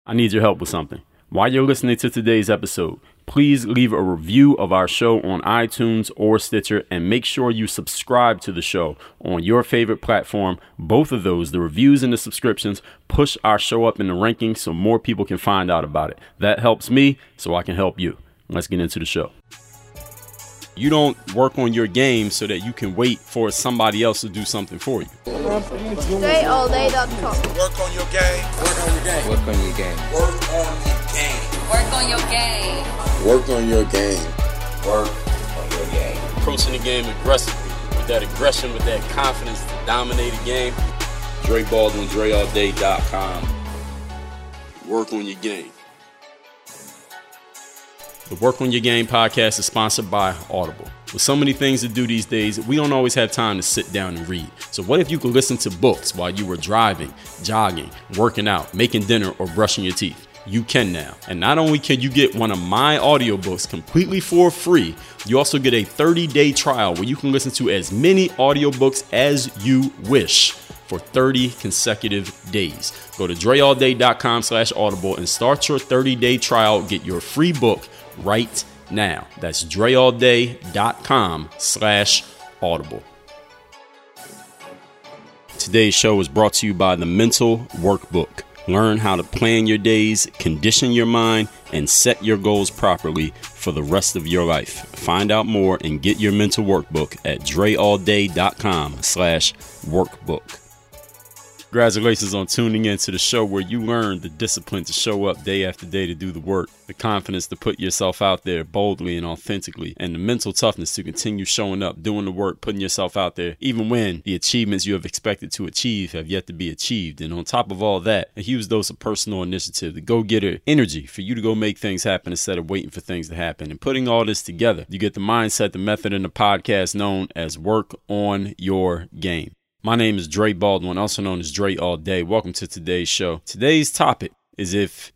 I need your help with something. While you're listening to today's episode, please leave a review of our show on iTunes or Stitcher, and make sure you subscribe to the show on your favorite platform. Both of those, the reviews and the subscriptions, push our show up in the rankings so more people can find out about it. That helps me so I can help you. Let's get into the show. You don't work on your game so that you can wait for somebody else to do something for you. DreAllDay.com. Work on your game. Work on your game. Work on your game. Work on your game. Work on your game. Work on your game. Work on your game. Approaching the game aggressively, with that aggression, with that confidence to dominate a game. Dre Baldwin, DreAllDay.com. Work on your game. The Work on Your Game podcast is sponsored by Audible. With so many things to do these days, we don't always have time to sit down and read. So what if you could listen to books while you were driving, jogging, working out, making dinner, or brushing your teeth? You can now. And not only can you get one of my audiobooks completely for free, you also get a 30-day trial where you can listen to as many audiobooks as you wish for 30 consecutive days. Go to DreAllDay.com/audible and start your 30-day trial. Get your free book right now. That's DreAllDay.com/audible. Today's show is brought to you by the Mental Workbook. Learn how to plan your days, condition your mind, and set your goals properly for the rest of your life. Find out more and get your mental workbook at DreAllDay.com/workbook. Congratulations on tuning in to the show where you learn the discipline to show up day after day to do the work, the confidence to put yourself out there boldly and authentically, and the mental toughness to continue showing up, doing the work, putting yourself out there, even when the achievements you have expected to achieve have yet to be achieved. And on top of all that, a huge dose of personal initiative, the go-getter energy for you to go make things happen instead of waiting for things to happen. And putting all this together, you get the mindset, the method, and the podcast known as Work on Your Game. My name is Dre Baldwin, also known as Dre All Day. Welcome to today's show. Today's topic is if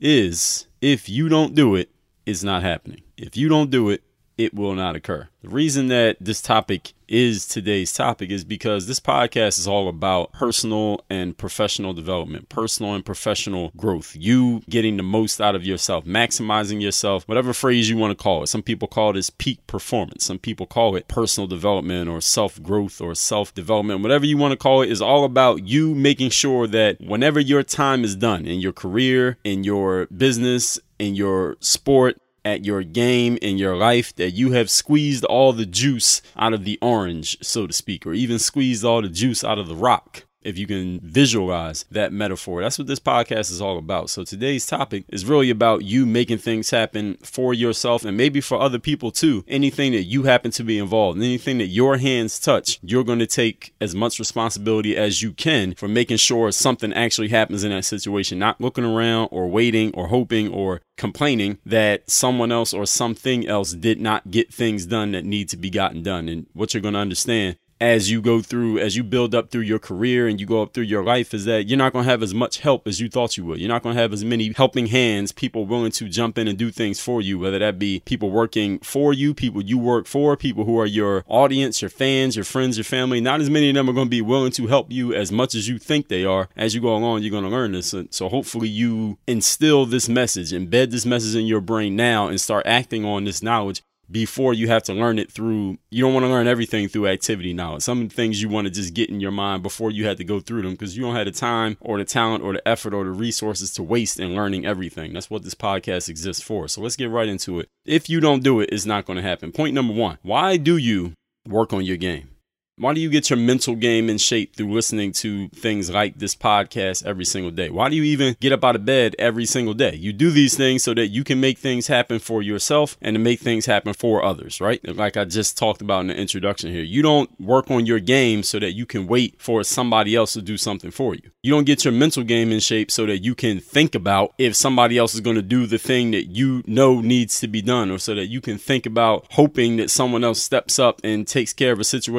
you don't do it, it's not happening. If you don't do it, it will not occur. The reason that this topic is today's topic is because this podcast is all about personal and professional development, personal and professional growth, you getting the most out of yourself, maximizing yourself, whatever phrase you want to call it. Some people call this peak performance. Some people call it personal development or self-growth or self-development. Whatever you want to call it is all about you making sure that whenever your time is done in your career, in your business, in your sport, at your game, in your life, that you have squeezed all the juice out of the orange, so to speak, or even squeezed all the juice out of the rock. If you can visualize that metaphor, that's what this podcast is all about. So today's topic is really about you making things happen for yourself and maybe for other people too. Anything that you happen to be involved in, anything that your hands touch, you're going to take as much responsibility as you can for making sure something actually happens in that situation, not looking around or waiting or hoping or complaining that someone else or something else did not get things done that need to be gotten done. And what you're going to understand as you build up through your career and you go up through your life is that you're not going to have as much help as you thought you would. You're not going to have as many helping hands, people willing to jump in and do things for you, whether that be people working for you, people you work for, people who are your audience, your fans, your friends, your family. Not as many of them are going to be willing to help you as much as you think they are. As you go along, you're going to learn this. So hopefully you instill this message, embed this message in your brain now and start acting on this knowledge before you have to learn it through. You don't want to learn everything through activity knowledge. Some things you want to just get in your mind before you had to go through them because you don't have the time or the talent or the effort or the resources to waste in learning everything. That's what this podcast exists for. So let's get right into it. If you don't do it, it's not going to happen. Point number one, why do you work on your game? Why do you get your mental game in shape through listening to things like this podcast every single day? Why do you even get up out of bed every single day? You do these things so that you can make things happen for yourself and to make things happen for others, right? Like I just talked about in the introduction here. You don't work on your game so that you can wait for somebody else to do something for you. You don't get your mental game in shape so that you can think about if somebody else is going to do the thing that you know needs to be done, or so that you can think about hoping that someone else steps up and takes care of a situation for you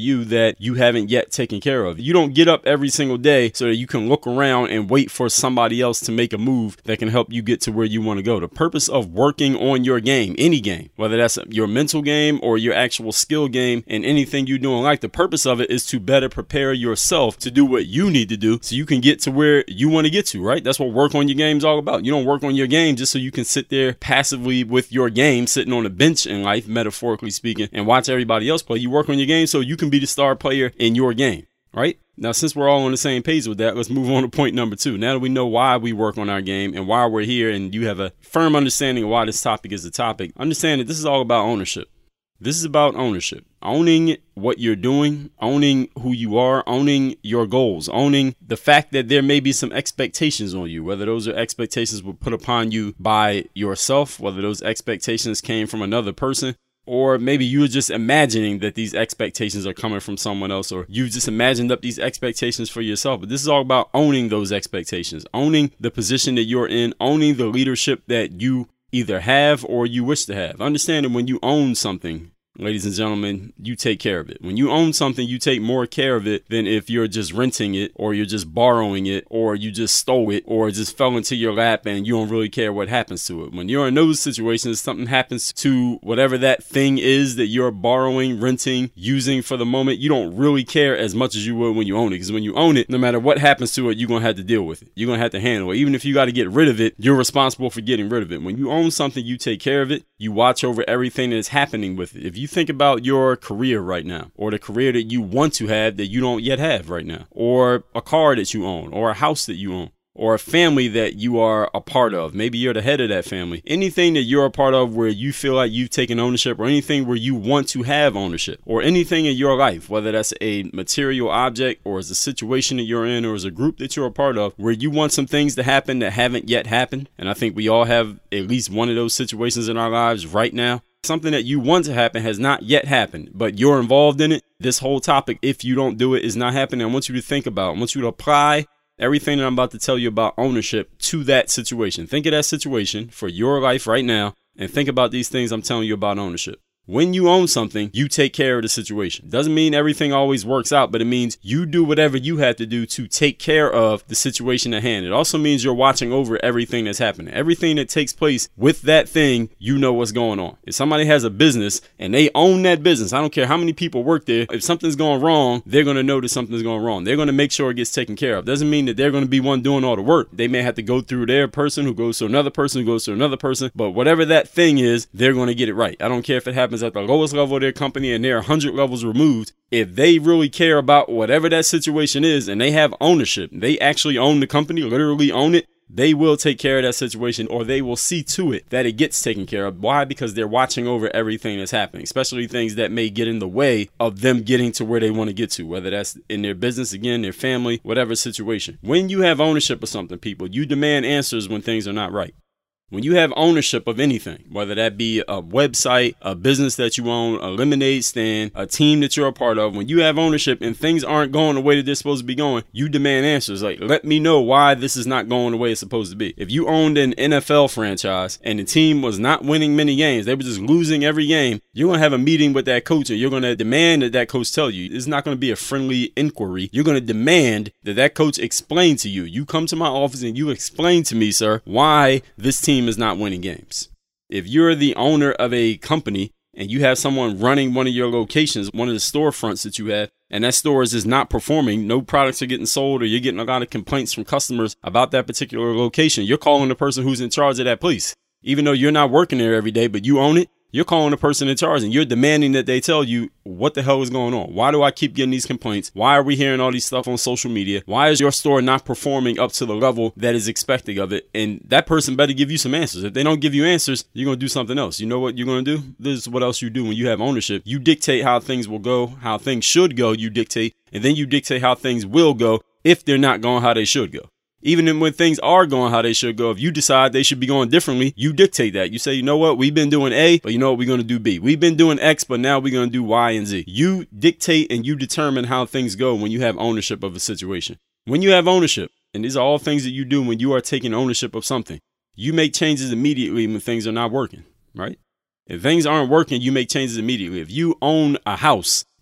you that you haven't yet taken care of. You don't get up every single day so that you can look around and wait for somebody else to make a move that can help you get to where you want to go. The purpose of working on your game, any game, whether that's your mental game or your actual skill game and anything you do in life, the purpose of it is to better prepare yourself to do what you need to do so you can get to where you want to get to, right? That's what work on your game is all about. You don't work on your game just so you can sit there passively with your game, sitting on a bench in life, metaphorically speaking, and watch everybody else play. You work on your game so you can be the star player in your game, right? Now, since we're all on the same page with that, let's move on to point number 2. Now that we know why we work on our game and why we're here, and you have a firm understanding of why this topic is the topic, understand that this is all about ownership. This is about ownership. Owning what you're doing, owning who you are, owning your goals, owning the fact that there may be some expectations on you, whether those are expectations were put upon you by yourself, whether those expectations came from another person, or maybe you were just imagining that these expectations are coming from someone else, or you just imagined up these expectations for yourself. But this is all about owning those expectations, owning the position that you're in, owning the leadership that you either have or you wish to have. Understand that when you own something, ladies and gentlemen, you take care of it. When you own something, you take more care of it than if you're just renting it, or you're just borrowing it, or you just stole it, or it just fell into your lap and you don't really care what happens to it. When you're in those situations, something happens to whatever that thing is that you're borrowing, renting, using for the moment, you don't really care as much as you would when you own it. Because when you own it, no matter what happens to it, you're going to have to deal with it. You're going to have to handle it. Even if you got to get rid of it, you're responsible for getting rid of it. When you own something, you take care of it. You watch over everything that is happening with it. If you think about your career right now, or the career that you want to have that you don't yet have right now, or a car that you own, or a house that you own, or a family that you are a part of. Maybe you're the head of that family. Anything that you're a part of where you feel like you've taken ownership, or anything where you want to have ownership, or anything in your life, whether that's a material object, or as a situation that you're in, or as a group that you're a part of, where you want some things to happen that haven't yet happened. And I think we all have at least one of those situations in our lives right now. Something that you want to happen has not yet happened, but you're involved in it. This whole topic, if you don't do it, is not happening. I want you to think about, I want you to apply everything that I'm about to tell you about ownership to that situation. Think of that situation for your life right now, and think about these things I'm telling you about ownership. When you own something, you take care of the situation. Doesn't mean everything always works out, but it means you do whatever you have to do to take care of the situation at hand. It also means you're watching over everything that's happening. Everything that takes place with that thing, you know what's going on. If somebody has a business and they own that business, I don't care how many people work there, if something's going wrong, they're going to know that something's going wrong. They're going to make sure it gets taken care of. Doesn't mean that they're going to be one doing all the work. They may have to go through their person who goes to another person who goes to another person, but whatever that thing is, they're going to get it right. I don't care if it happens at the lowest level of their company and they're 100 levels removed. If they really care about whatever that situation is and they have ownership, they actually own the company, literally own it, they will take care of that situation, or they will see to it that it gets taken care of. Why? Because they're watching over everything that's happening, especially things that may get in the way of them getting to where they want to get to, whether that's in their business, again, their family, whatever situation. When you have ownership of something, people, you demand answers when things are not right. When you have ownership of anything, whether that be a website, a business that you own, a lemonade stand, a team that you're a part of, when you have ownership and things aren't going the way that they're supposed to be going, you demand answers. Like, let me know why this is not going the way it's supposed to be. If you owned an NFL franchise and the team was not winning many games, they were just losing every game, you're going to have a meeting with that coach and you're going to demand that that coach tell you. It's not going to be a friendly inquiry. You're going to demand that that coach explain to you. You come to my office and you explain to me, sir, why this team is not winning games. If you're the owner of a company and you have someone running one of your locations, one of the storefronts that you have, and that store is just not performing, no products are getting sold, or you're getting a lot of complaints from customers about that particular location, you're calling the person who's in charge of that place. Even though you're not working there every day, but you own it, you're calling the person in charge and you're demanding that they tell you what the hell is going on. Why do I keep getting these complaints? Why are we hearing all these stuff on social media? Why is your store not performing up to the level that is expected of it? And that person better give you some answers. If they don't give you answers, you're going to do something else. You know what you're going to do? This is what else you do when you have ownership. You dictate how things will go, how things should go, you dictate, and then you dictate how things will go if they're not going how they should go. Even when things are going how they should go, if you decide they should be going differently, you dictate that. You say, you know what, we've been doing A, but you know what, we're going to do B. We've been doing X, but now we're going to do Y and Z. You dictate and you determine how things go when you have ownership of a situation. When you have ownership, and these are all things that you do when you are taking ownership of something, you make changes immediately when things are not working, right? If things aren't working, you make changes immediately. If you own a house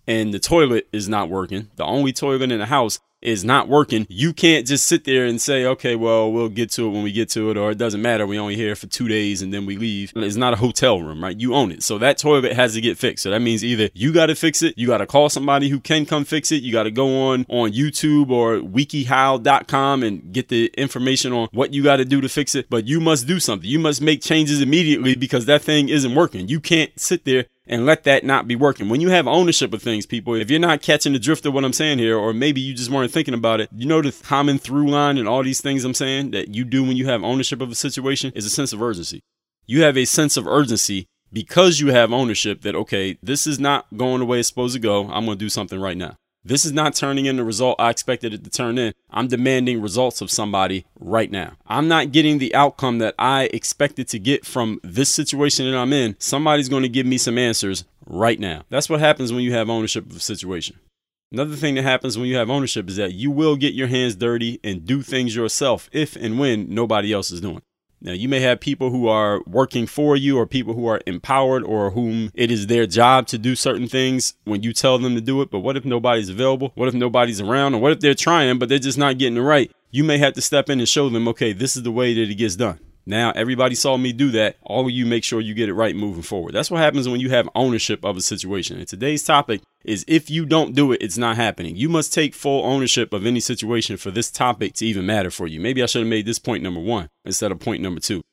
and the toilet is not working, the only toilet in the house is not working, you can't just sit there and say, okay, well, we'll get to it when we get to it, or it doesn't matter, we only here for 2 days and then we leave. It's not a hotel room, right? You own it. So that toilet has to get fixed. So that means either you got to fix it, you got to call somebody who can come fix it, you got to go on YouTube or wikihow.com and get the information on what you got to do to fix it. But you must do something. You must make changes immediately because that thing isn't working. You can't sit there and let that not be working. When you have ownership of things, people, if you're not catching the drift of what I'm saying here, or maybe you just weren't thinking about it, you know the common through line and all these things I'm saying that you do when you have ownership of a situation is a sense of urgency. You have a sense of urgency because you have ownership that, okay, this is not going the way it's supposed to go. I'm going to do something right now. This is not turning in the result I expected it to turn in. I'm demanding results of somebody right now. I'm not getting the outcome that I expected to get from this situation that I'm in. Somebody's going to give me some answers right now. That's what happens when you have ownership of a situation. Another thing that happens when you have ownership is that you will get your hands dirty and do things yourself if and when nobody else is doing it. Now, you may have people who are working for you or people who are empowered or whom it is their job to do certain things when you tell them to do it. But what if nobody's available? What if nobody's around? Or what if they're trying, but they're just not getting it right? You may have to step in and show them, okay, this is the way that it gets done. Now, everybody saw me do that. All of you make sure you get it right moving forward. That's what happens when you have ownership of a situation. And today's topic is if you don't do it, it's not happening. You must take full ownership of any situation for this topic to even matter for you. Maybe I should have made this point number 1 instead of point number 2.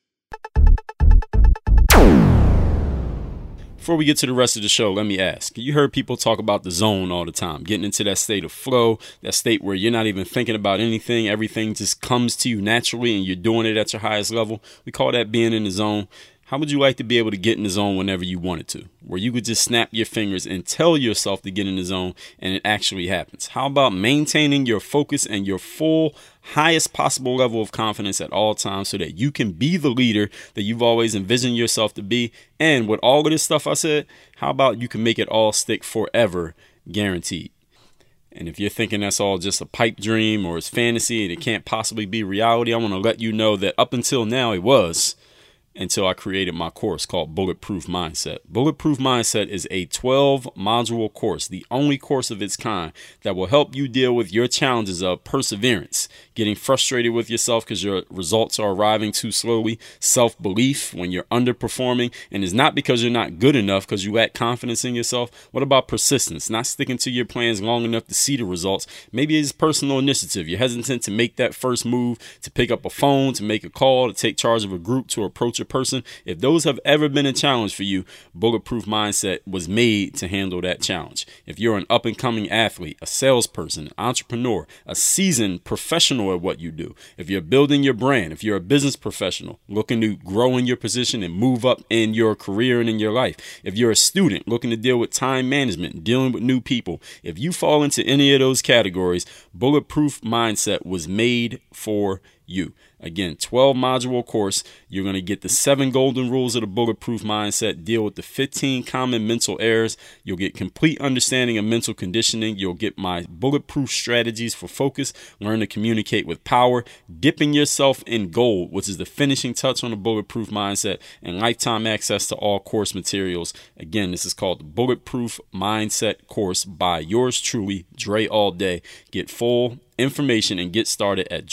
Before we get to the rest of the show, let me ask. You heard people talk about the zone all the time, getting into that state of flow, that state where you're not even thinking about anything. Everything just comes to you naturally and you're doing it at your highest level. We call that being in the zone. How would you like to be able to get in the zone whenever you wanted to, where you could just snap your fingers and tell yourself to get in the zone and it actually happens? How about maintaining your focus and your full highest possible level of confidence at all times so that you can be the leader that you've always envisioned yourself to be? And with all of this stuff I said, how about you can make it all stick forever, guaranteed? And if you're thinking that's all just a pipe dream or it's fantasy and it can't possibly be reality, I want to let you know that up until now it was. Until I created my course called Bulletproof Mindset. Bulletproof Mindset is a 12-module course, the only course of its kind that will help you deal with your challenges of perseverance, getting frustrated with yourself because your results are arriving too slowly, self-belief when you're underperforming, and it's not because you're not good enough because you lack confidence in yourself. What about persistence? Not sticking to your plans long enough to see the results. Maybe it's personal initiative. You're hesitant to make that first move, to pick up a phone, to make a call, to take charge of a group, to approach a person. If those have ever been a challenge for you, Bulletproof Mindset was made to handle that challenge. If you're an up-and-coming athlete, a salesperson, an entrepreneur, a seasoned professional at what you do, if you're building your brand, if you're a business professional looking to grow in your position and move up in your career and in your life, if you're a student looking to deal with time management, dealing with new people, if you fall into any of those categories, Bulletproof Mindset was made for you. Again, 12-module course. You're going to get the 7 golden rules of the Bulletproof Mindset, deal with the 15 common mental errors. You'll get complete understanding of mental conditioning. You'll get my bulletproof strategies for focus, learn to communicate with power, dipping yourself in gold, which is the finishing touch on the Bulletproof Mindset, and lifetime access to all course materials. Again, this is called the Bulletproof Mindset course by yours truly, Dre All Day. Get full information and get started at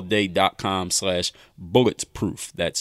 dreallday.com/bulletproof. That's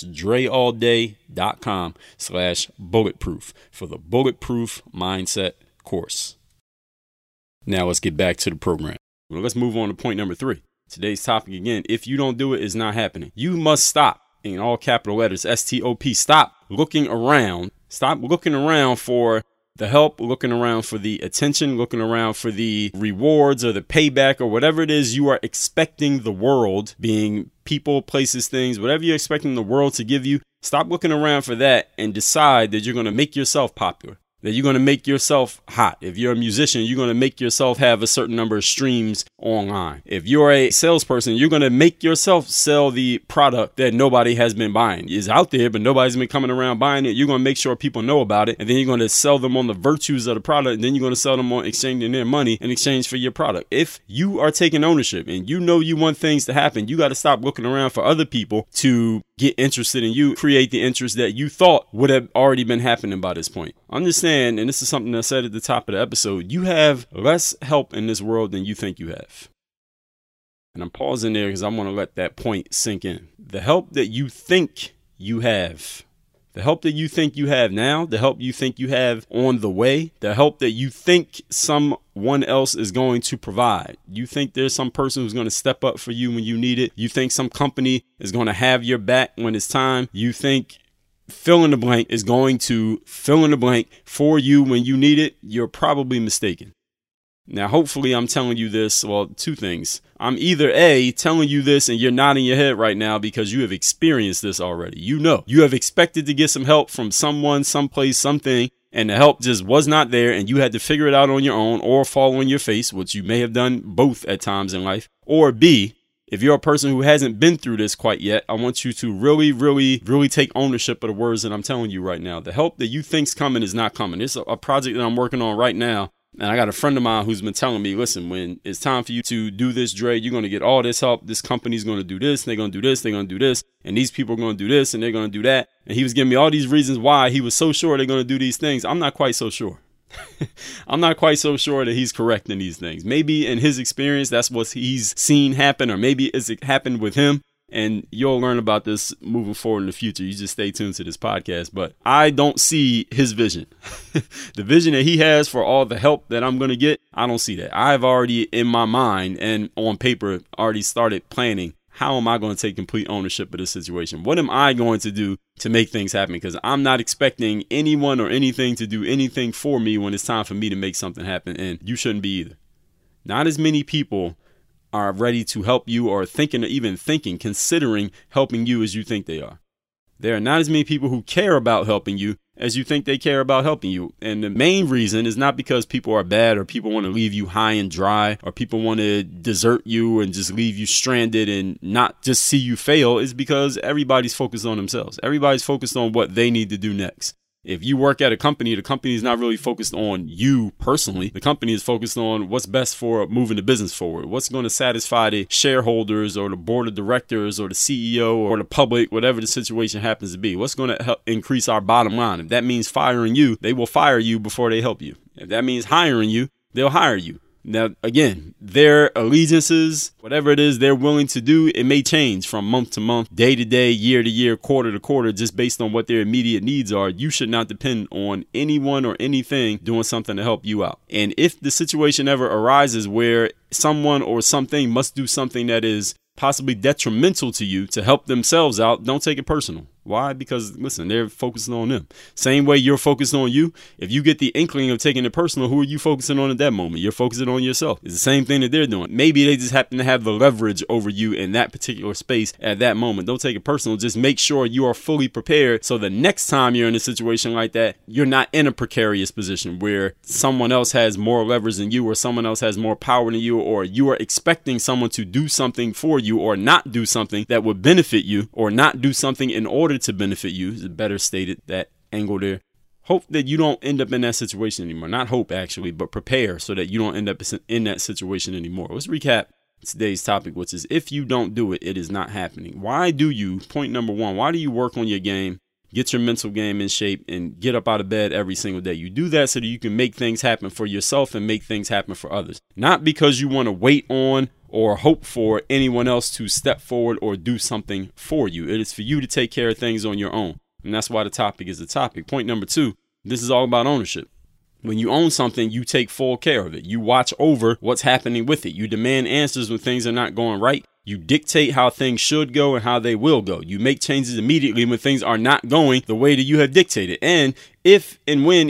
dreallday.com/bulletproof for the Bulletproof Mindset course. Now let's get back to the program. Well, let's move on to point number 3. Today's topic again, if you don't do it, it's not happening. You must stop, in all capital letters, STOP. Stop looking around. Stop looking around for the help, looking around for the attention, looking around for the rewards or the payback or whatever it is you are expecting the world, being people, places, things, whatever you're expecting the world to give you. Stop looking around for that and decide that you're going to make yourself popular, that you're going to make yourself hot. If you're a musician, you're going to make yourself have a certain number of streams online. If you're a salesperson, you're going to make yourself sell the product that nobody has been buying. It's out there, but nobody's been coming around buying it. You're going to make sure people know about it, and then you're going to sell them on the virtues of the product, and then you're going to sell them on exchanging their money in exchange for your product. If you are taking ownership and you know you want things to happen, you got to stop looking around for other people to get interested in you, create the interest that you thought would have already been happening by this point. Understand, and this is something I said at the top of the episode, you have less help in this world than you think you have. And I'm pausing there because I want to let that point sink in. The help that you think you have, the help that you think you have now, the help you think you have on the way, the help that you think someone else is going to provide. You think there's some person who's going to step up for you when you need it. You think some company is going to have your back when it's time. You think fill in the blank is going to fill in the blank for you when you need it. You're probably mistaken. Now, hopefully I'm telling you this, well, two things. I'm either A, telling you this and you're nodding your head right now because you have experienced this already. You know, you have expected to get some help from someone, someplace, something, and the help just was not there and you had to figure it out on your own or fall on your face, which you may have done both at times in life. Or B, if you're a person who hasn't been through this quite yet, I want you to really take ownership of the words that I'm telling you right now. The help that you think's coming is not coming. It's a project that I'm working on right now. And I got a friend of mine who's been telling me, listen, when it's time for you to do this, Dre, you're going to get all this help. This company's going to do this, and they're going to do this, they're going to do this, and these people are going to do this, and they're going to do that. And he was giving me all these reasons why he was so sure they're going to do these things. I'm not quite so sure. I'm not quite so sure that he's correct in these things. Maybe in his experience, that's what he's seen happen, or maybe it's happened with him. And you'll learn about this moving forward in the future. You just stay tuned to this podcast. But I don't see his vision. The vision that he has for all the help that I'm going to get, I don't see that. I've already in my mind and on paper already started planning. How am I going to take complete ownership of this situation? What am I going to do to make things happen? Because I'm not expecting anyone or anything to do anything for me when it's time for me to make something happen. And you shouldn't be either. Not as many people are ready to help you or considering helping you as you think they are. There are not as many people who care about helping you as you think they care about helping you. And the main reason is not because people are bad or people want to leave you high and dry or people want to desert you and just leave you stranded and not just see you fail. Is because everybody's focused on themselves. Everybody's focused on what they need to do next. If you work at a company, the company is not really focused on you personally. The company is focused on what's best for moving the business forward. What's going to satisfy the shareholders or the board of directors or the CEO or the public, whatever the situation happens to be. What's going to help increase our bottom line? If that means firing you, they will fire you before they help you. If that means hiring you, they'll hire you. Now, again, their allegiances, whatever it is they're willing to do, it may change from month to month, day to day, year to year, quarter to quarter, just based on what their immediate needs are. You should not depend on anyone or anything doing something to help you out. And if the situation ever arises where someone or something must do something that is possibly detrimental to you to help themselves out, don't take it personal. Why? Because, listen, they're focusing on them. Same way you're focused on you. If you get the inkling of taking it personal, who are you focusing on at that moment? You're focusing on yourself. It's the same thing that they're doing. Maybe they just happen to have the leverage over you in that particular space at that moment. Don't take it personal. Just make sure you are fully prepared so the next time you're in a situation like that, you're not in a precarious position where someone else has more leverage than you or someone else has more power than you, or you are expecting someone to do something for you or not do something that would benefit you or not do something in order to benefit you. Is better stated, that angle there. Hope that you don't end up in that situation anymore. Not hope, actually, but prepare so that you don't end up in that situation anymore. Let's recap today's topic, which is if you don't do it, it is not happening. Why do you, point number one, why do you work on your game, get your mental game in shape, and get up out of bed every single day? You do that so that you can make things happen for yourself and make things happen for others. Not because you want to wait on or hope for anyone else to step forward or do something for you. It is for you to take care of things on your own. And that's why the topic is the topic. Point number two, this is all about ownership. When you own something, you take full care of it. You watch over what's happening with it. You demand answers when things are not going right. You dictate how things should go and how they will go. You make changes immediately when things are not going the way that you have dictated. And if and when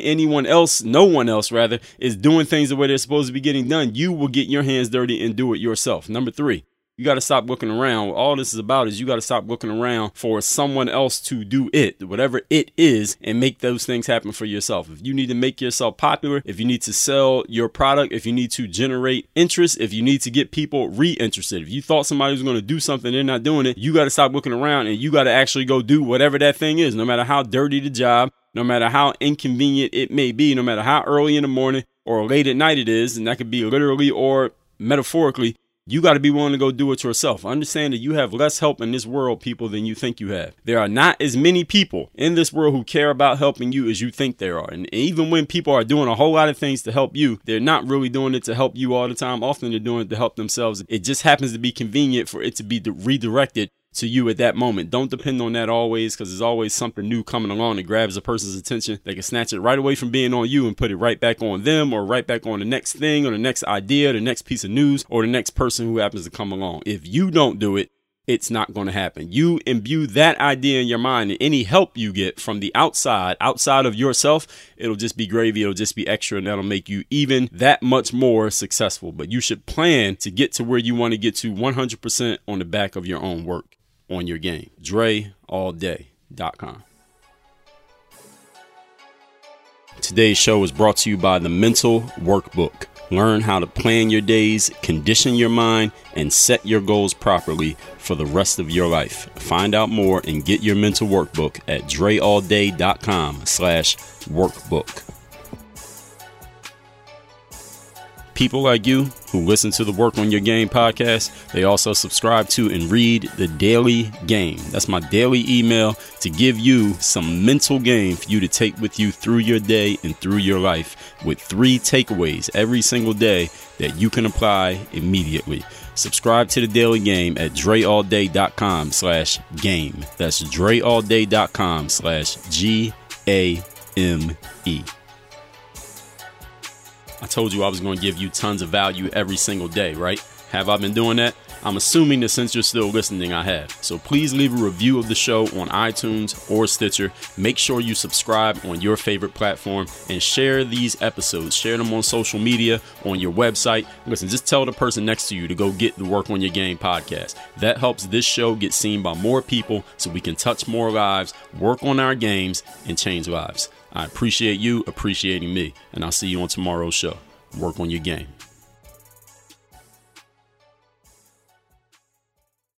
no one else is doing things the way they're supposed to be getting done, you will get your hands dirty and do it yourself. Number three, you got to stop looking around. All this is about is you got to stop looking around for someone else to do it, whatever it is, and make those things happen for yourself. If you need to make yourself popular, if you need to sell your product, if you need to generate interest, if you need to get people re-interested, if you thought somebody was going to do something, they're not doing it, you got to stop looking around and you got to actually go do whatever that thing is, no matter how dirty the job, no matter how inconvenient it may be, no matter how early in the morning or late at night it is, and that could be literally or metaphorically. You got to be willing to go do it yourself. Understand that you have less help in this world, people, than you think you have. There are not as many people in this world who care about helping you as you think there are. And even when people are doing a whole lot of things to help you, they're not really doing it to help you all the time. Often they're doing it to help themselves. It just happens to be convenient for it to be redirected to you at that moment. Don't depend on that always, because there's always something new coming along that grabs a person's attention. They can snatch it right away from being on you and put it right back on them, or right back on the next thing, or the next idea, the next piece of news, or the next person who happens to come along. If you don't do it, it's not going to happen. You imbue that idea in your mind, and any help you get from the outside of yourself, it'll just be gravy. It'll just be extra, and that'll make you even that much more successful. But you should plan to get to where you want to get to 100% on the back of your own work on your game. DreAllDay.com. Today's show is brought to you by the Mental Workbook. Learn how to plan your days, condition your mind, and set your goals properly for the rest of your life. Find out more and get your mental workbook at DreAllDay.com/workbook. People like you who listen to the Work on Your Game podcast, they also subscribe to and read the Daily Game. That's my daily email to give you some mental game for you to take with you through your day and through your life, with 3 takeaways every single day that you can apply immediately. Subscribe to the Daily Game at DreAllDay.com/game. That's DreAllDay.com/GAME. I told you I was going to give you tons of value every single day, right? Have I been doing that? I'm assuming that since you're still listening, I have. So please leave a review of the show on iTunes or Stitcher. Make sure you subscribe on your favorite platform and share these episodes. Share them on social media, on your website. Listen, just tell the person next to you to go get the Work on Your Game podcast. That helps this show get seen by more people so we can touch more lives, work on our games, and change lives. I appreciate you appreciating me, and I'll see you on tomorrow's show. Work on your game.